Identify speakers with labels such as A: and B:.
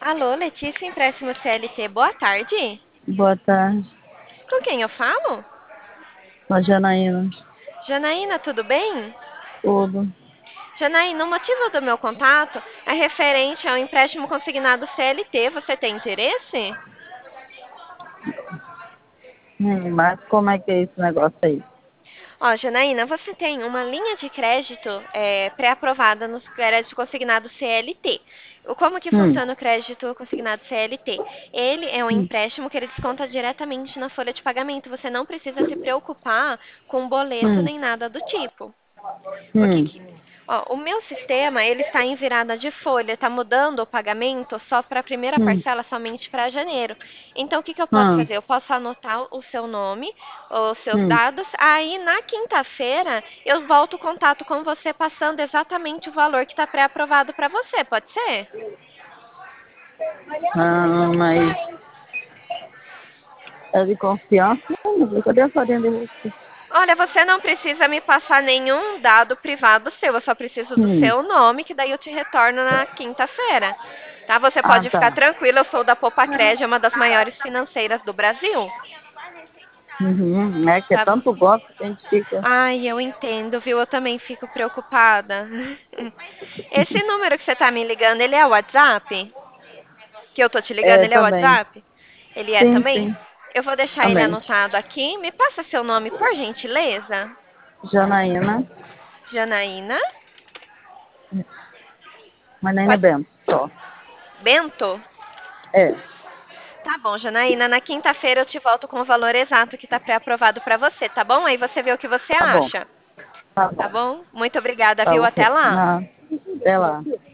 A: Alô, Letícia, empréstimo CLT, boa tarde.
B: Boa tarde,
A: Com quem eu falo?
B: a Janaína.
A: Janaína, tudo bem?
B: Tudo.
A: Janaína, o motivo do meu contato é referente ao empréstimo consignado CLT. Você tem interesse?
B: Mas como é que é esse negócio aí?
A: Ó, Janaína, você tem uma linha de crédito pré-aprovada no crédito consignado CLT. Como que
B: Hum,
A: funciona o crédito consignado CLT? Ele é um
B: hum,
A: empréstimo que ele desconta diretamente na folha de pagamento. Você não precisa se preocupar com boleto
B: hum,
A: nem nada do tipo. O que
B: hum,
A: que... Ó, o meu sistema, ele está em virada de folha, está mudando o pagamento só para a primeira
B: hum,
A: parcela, somente para janeiro. Então, o que que eu posso
B: hum,
A: fazer? Eu posso anotar o seu nome, os seus
B: hum.
A: dados, aí na quinta-feira eu volto o contato com você passando exatamente o valor que está pré-aprovado para você, pode ser?
B: Mas é de confiança? Não, cadê a farinha de rosca?
A: Olha, você não precisa me passar nenhum dado privado seu, eu só preciso do
B: Hum.
A: seu nome, que daí eu te retorno na quinta-feira. Tá? Você
B: Ah,
A: pode ficar
B: tá.
A: tranquila, eu sou da Popacred, é uma das maiores financeiras do Brasil.
B: Uhum. É que é
A: Tá?
B: tanto golpe que a gente fica.
A: Ai, eu entendo, viu? Eu também fico preocupada. Esse número que você tá me ligando, ele é o WhatsApp? Que eu tô te ligando,
B: É,
A: ele é o
B: também.
A: WhatsApp? Ele é
B: Sim,
A: também?
B: sim,
A: Eu vou deixar ele
B: também.
A: anotado aqui. Me passa seu nome, por gentileza.
B: Janaína,
A: Janaína.
B: Janaína
A: Pode...
B: Bento, só.
A: Bento?
B: É,
A: Tá bom, Janaína. Na quinta-feira eu te volto com o valor exato que tá pré-aprovado pra você, tá bom? Aí você vê o que você
B: tá bom,
A: acha.
B: tá
A: Tá
B: bom.
A: bom? Muito obrigada,
B: Tá
A: viu?
B: ok.
A: Até lá.
B: Não, até lá.